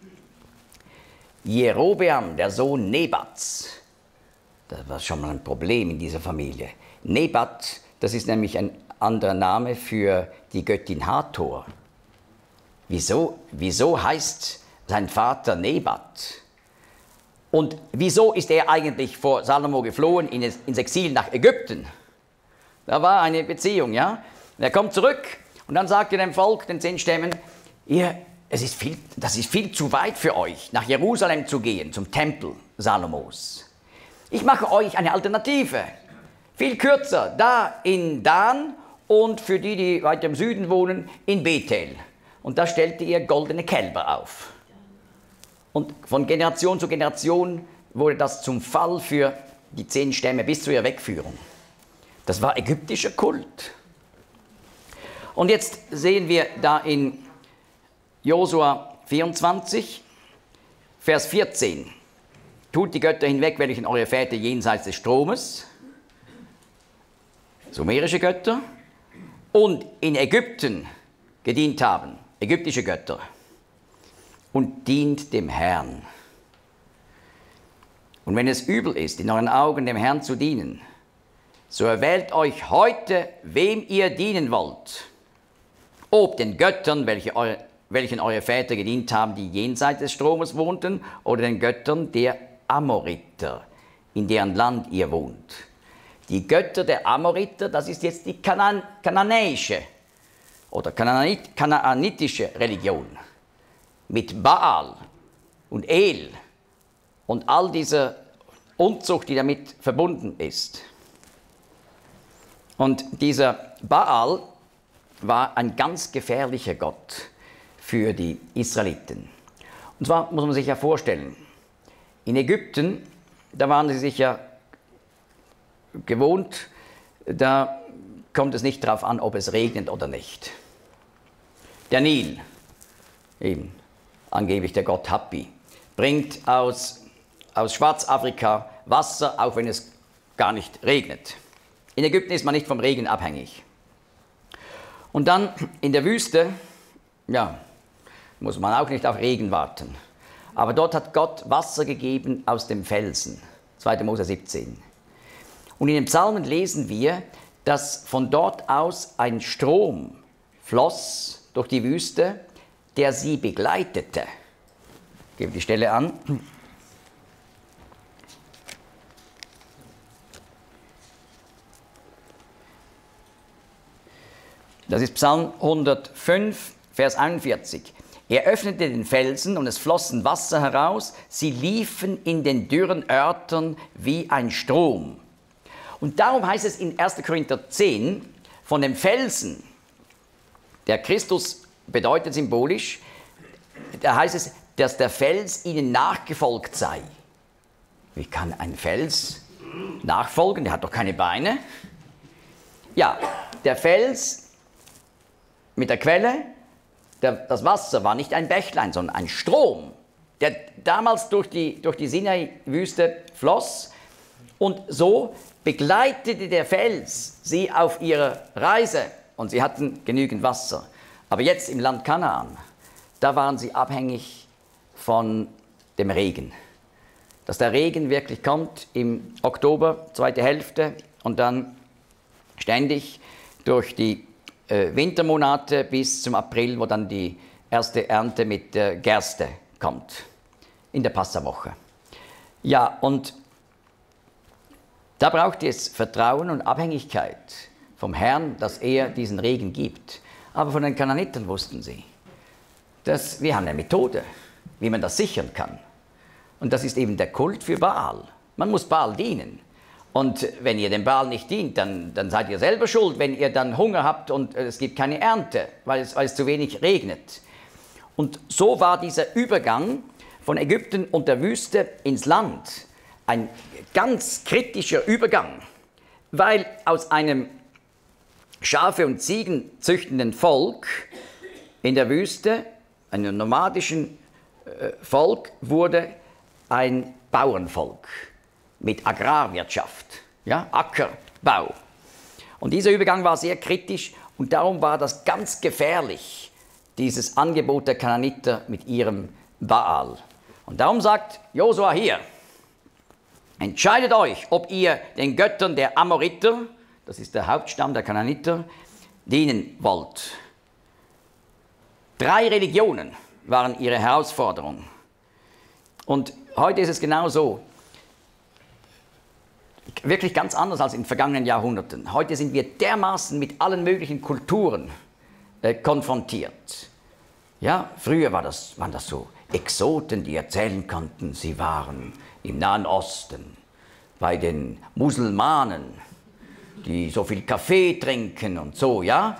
Jerobeam, der Sohn Nebats, das war schon mal ein Problem in dieser Familie. Nebat, das ist nämlich ein anderer Name für die Göttin Hathor. Wieso heißt sein Vater Nebat? Und wieso ist er eigentlich vor Salomo geflohen ins Exil nach Ägypten? Da war eine Beziehung, ja? Er kommt zurück und dann sagt er dem Volk, den 10 Stämmen, das ist viel zu weit für euch, nach Jerusalem zu gehen, zum Tempel Salomos. Ich mache euch eine Alternative, viel kürzer, da in Dan und für die weiter im Süden wohnen, in Bethel. Und da stellte ihr goldene Kälber auf. Und von Generation zu Generation wurde das zum Fall für die 10 Stämme bis zu ihrer Wegführung. Das war ägyptischer Kult. Und jetzt sehen wir da in Josua 24, Vers 14. Tut die Götter hinweg, welchen eure Väter jenseits des Stromes, sumerische Götter, und in Ägypten gedient haben, ägyptische Götter, und dient dem Herrn. Und wenn es übel ist, in euren Augen dem Herrn zu dienen, so erwählt euch heute, wem ihr dienen wollt. Ob den Göttern, welchen eure Väter gedient haben, die jenseits des Stromes wohnten, oder den Göttern der Amoriter, in deren Land ihr wohnt. Die Götter der Amoriter, das ist jetzt die kananäische oder kanaanitische Religion. Mit Baal und El und all dieser Unzucht, die damit verbunden ist. Und dieser Baal war ein ganz gefährlicher Gott für die Israeliten. Und zwar muss man sich ja vorstellen, in Ägypten, da waren sie sich ja gewohnt, da kommt es nicht darauf an, ob es regnet oder nicht. Der Nil, eben angeblich der Gott Hapi, bringt aus Schwarzafrika Wasser, auch wenn es gar nicht regnet. In Ägypten ist man nicht vom Regen abhängig. Und dann in der Wüste, ja, muss man auch nicht auf Regen warten. Aber dort hat Gott Wasser gegeben aus dem Felsen. 2. Mose 17. Und in den Psalmen lesen wir, dass von dort aus ein Strom floss durch die Wüste, der sie begleitete. Ich gebe die Stelle an. Das ist Psalm 105, Vers 41. Er öffnete den Felsen und es flossen Wasser heraus, sie liefen in den dürren Örtern wie ein Strom. Und darum heißt es in 1. Korinther 10, von dem Felsen, der Christus bedeutet symbolisch, da heißt es, dass der Fels ihnen nachgefolgt sei. Wie kann ein Fels nachfolgen? Der hat doch keine Beine. Ja, der Fels mit der Quelle, das Wasser war nicht ein Bächlein, sondern ein Strom, der damals durch die Sinai-Wüste floss. Und so begleitete der Fels sie auf ihrer Reise und sie hatten genügend Wasser. Aber jetzt im Land Kanaan, da waren sie abhängig von dem Regen. Dass der Regen wirklich kommt im Oktober, zweite Hälfte und dann ständig durch die Wintermonate bis zum April, wo dann die erste Ernte mit Gerste kommt, in der Passawoche. Ja, und da braucht es Vertrauen und Abhängigkeit vom Herrn, dass er diesen Regen gibt. Aber von den Kanaanitern wussten sie, dass wir haben eine Methode, wie man das sichern kann. Und das ist eben der Kult für Baal. Man muss Baal dienen. Und wenn ihr dem Baal nicht dient, dann seid ihr selber schuld, wenn ihr dann Hunger habt und es gibt keine Ernte, weil es zu wenig regnet. Und so war dieser Übergang von Ägypten und der Wüste ins Land ein ganz kritischer Übergang, weil aus einem Schafe und Ziegen züchtenden Volk in der Wüste, einem nomadischen Volk, wurde ein Bauernvolk mit Agrarwirtschaft, ja, Ackerbau. Und dieser Übergang war sehr kritisch und darum war das ganz gefährlich, dieses Angebot der Kanaaniter mit ihrem Baal. Und darum sagt Josua hier, entscheidet euch, ob ihr den Göttern der Amoriter, das ist der Hauptstamm der Kanaaniter, dienen wollt. 3 Religionen waren ihre Herausforderung. Und heute ist es genau so. Wirklich ganz anders als in vergangenen Jahrhunderten. Heute sind wir dermaßen mit allen möglichen Kulturen konfrontiert. Ja, früher waren das so Exoten, die erzählen konnten, sie waren im Nahen Osten, bei den Musulmanen, die so viel Kaffee trinken und so, ja.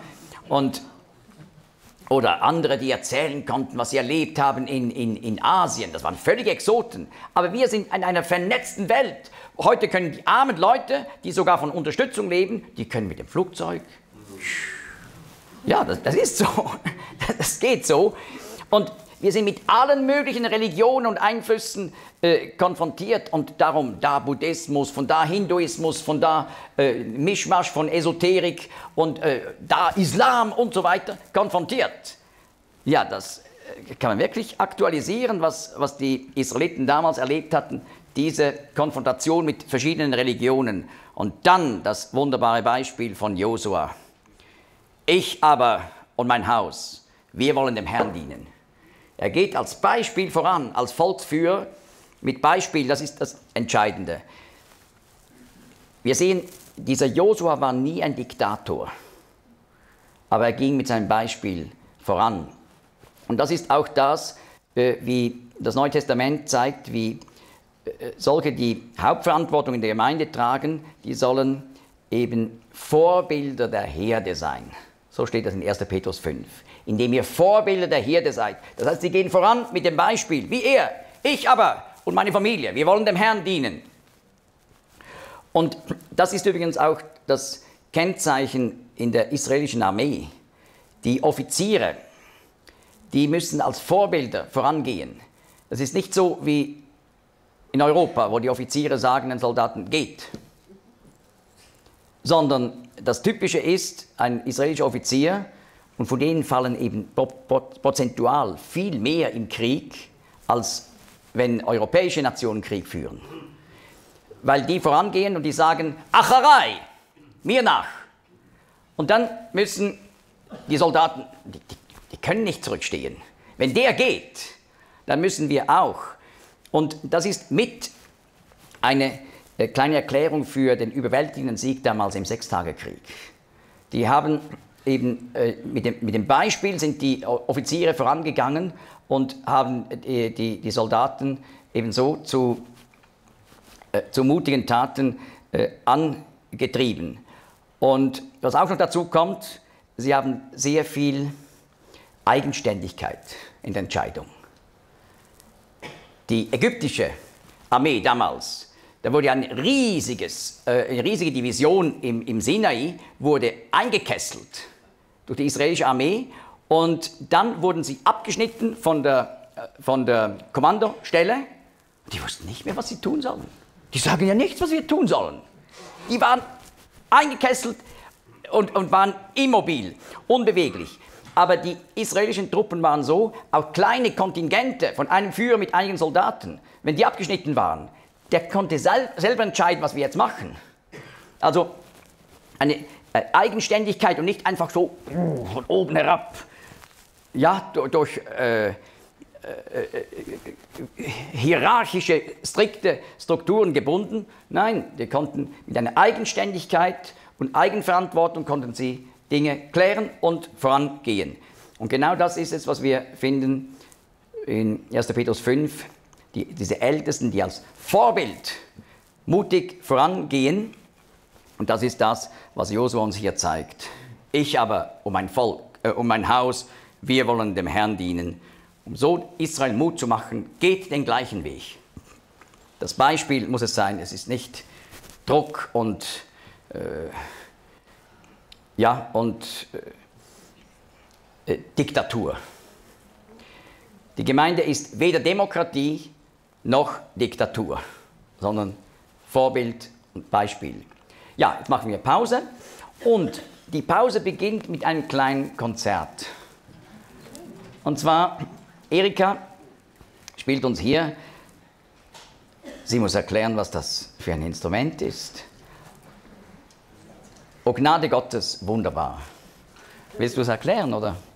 Oder andere, die erzählen konnten, was sie erlebt haben in Asien. Das waren völlige Exoten. Aber wir sind in einer vernetzten Welt. Heute können die armen Leute, die sogar von Unterstützung leben, die können mit dem Flugzeug. Ja, das ist so. Das geht so. Und wir sind mit allen möglichen Religionen und Einflüssen konfrontiert. Und darum da Buddhismus, von da Hinduismus, von da Mischmasch von Esoterik und da Islam und so weiter konfrontiert. Ja, das kann man wirklich aktualisieren, was die Israeliten damals erlebt hatten, diese Konfrontation mit verschiedenen Religionen. Und dann das wunderbare Beispiel von Josua. Ich aber und mein Haus, wir wollen dem Herrn dienen. Er geht als Beispiel voran, als Volksführer mit Beispiel, das ist das Entscheidende. Wir sehen, dieser Josua war nie ein Diktator, aber er ging mit seinem Beispiel voran. Und das ist auch das, wie das Neue Testament zeigt, wie solche, die Hauptverantwortung in der Gemeinde tragen, die sollen eben Vorbilder der Herde sein. So steht das in 1. Petrus 5. Indem ihr Vorbilder der Herde seid. Das heißt, sie gehen voran mit dem Beispiel, wie er, ich aber und meine Familie. Wir wollen dem Herrn dienen. Und das ist übrigens auch das Kennzeichen in der israelischen Armee. Die Offiziere, die müssen als Vorbilder vorangehen. Das ist nicht so wie in Europa, wo die Offiziere sagen den Soldaten, geht. Sondern das Typische ist, ein israelischer Offizier und von denen fallen eben prozentual viel mehr im Krieg, als wenn europäische Nationen Krieg führen. Weil die vorangehen und die sagen, Acherei, mir nach. Und dann müssen die Soldaten, die können nicht zurückstehen. Wenn der geht, dann müssen wir auch. Und das ist mit eine kleine Erklärung für den überwältigenden Sieg damals im Sechstagekrieg. Die haben eben mit dem Beispiel sind die Offiziere vorangegangen und haben die Soldaten ebenso zu mutigen Taten angetrieben. Und was auch noch dazu kommt, sie haben sehr viel Eigenständigkeit in der Entscheidung. Die ägyptische Armee damals, da wurde eine riesige Division im Sinai wurde eingekesselt durch die israelische Armee und dann wurden sie abgeschnitten von der Kommandostelle. Die wussten nicht mehr, was sie tun sollen. Die sagen ja nichts, was wir tun sollen. Die waren eingekesselt und waren immobil, unbeweglich. Aber die israelischen Truppen waren so, auch kleine Kontingente von einem Führer mit einigen Soldaten, wenn die abgeschnitten waren, der konnte selber entscheiden, was wir jetzt machen. Also eine Eigenständigkeit und nicht einfach so von oben herab, ja, durch hierarchische, strikte Strukturen gebunden. Nein, die konnten mit einer Eigenständigkeit und Eigenverantwortung konnten sie Dinge klären und vorangehen. Und genau das ist es, was wir finden in 1. Petrus 5, diese Ältesten, die als Vorbild mutig vorangehen. Und das ist das, was Josua uns hier zeigt. Ich aber um mein Volk, um mein Haus, wir wollen dem Herrn dienen. Um so Israel Mut zu machen, geht den gleichen Weg. Das Beispiel muss es sein, es ist nicht Druck und Diktatur. Die Gemeinde ist weder Demokratie noch Diktatur, sondern Vorbild und Beispiel. Ja, jetzt machen wir Pause und die Pause beginnt mit einem kleinen Konzert. Und zwar, Erika spielt uns hier, sie muss erklären, was das für ein Instrument ist. O Gnade Gottes, wunderbar. Willst du es erklären, oder?